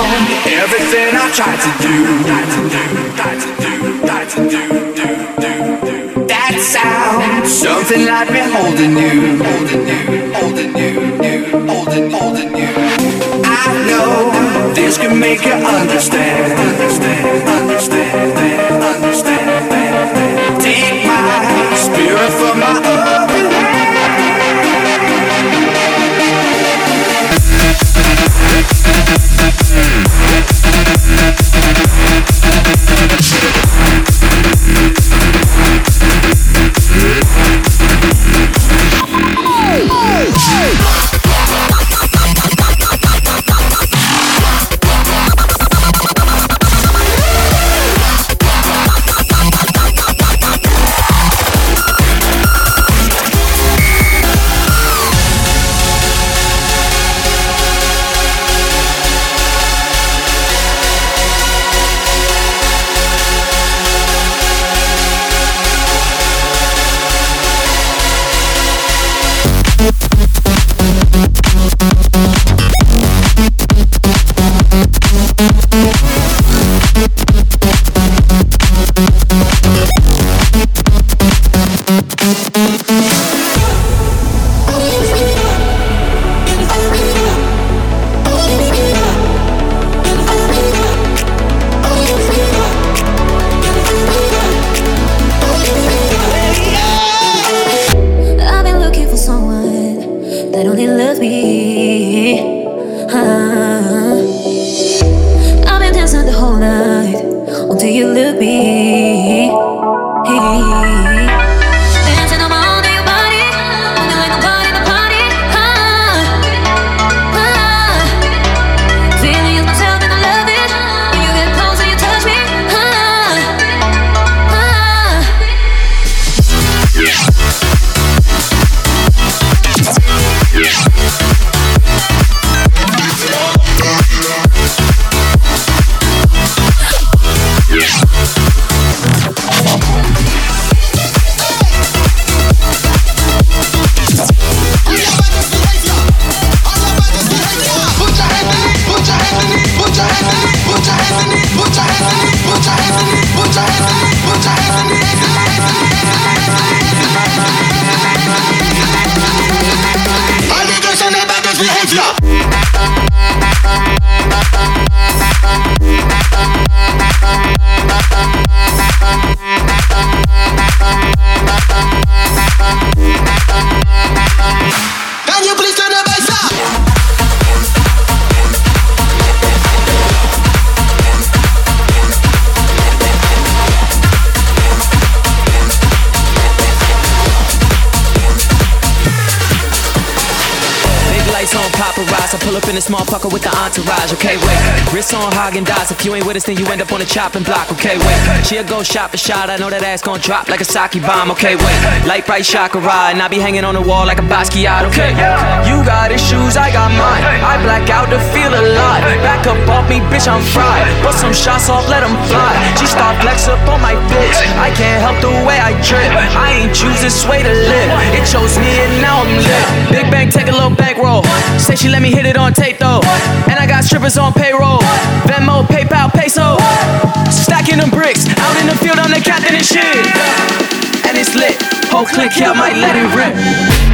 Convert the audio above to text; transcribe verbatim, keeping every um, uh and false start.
everything I tried to do, tried to do, tried to do, tried to do, do, do, do. That sound, something like me holding you, holding you, holding you, you, holding, holding you. I know this can make you understand, understand, understand, understand. Take my spirit from my open hand. Small pucker with the entourage, okay, wait. Wrist on Haagen-Dazs, if you ain't with us, then you end up on the chopping block, okay, wait. She'll go shot for shot, I know that ass gon' drop like a sake bomb, okay, wait. Light bright chakra, and I be hanging on the wall like a Basquiat, okay. You got issues, I got mine. I black out to feel alive. Back up off me, bitch, I'm fried. Bust some shots off, let them fly. She start flex up on my bitch. I can't help the way I trip. I ain't choose this way to live. It chose me and now I'm lit. Big bang, take a little bankroll. Say she let me hit it on tape though. And I got strippers on payroll. Venmo, PayPal, Peso. Stacking them bricks. Out in the field, I'm the captain and shit. And it's lit. Whole clique, yeah, I might let it rip.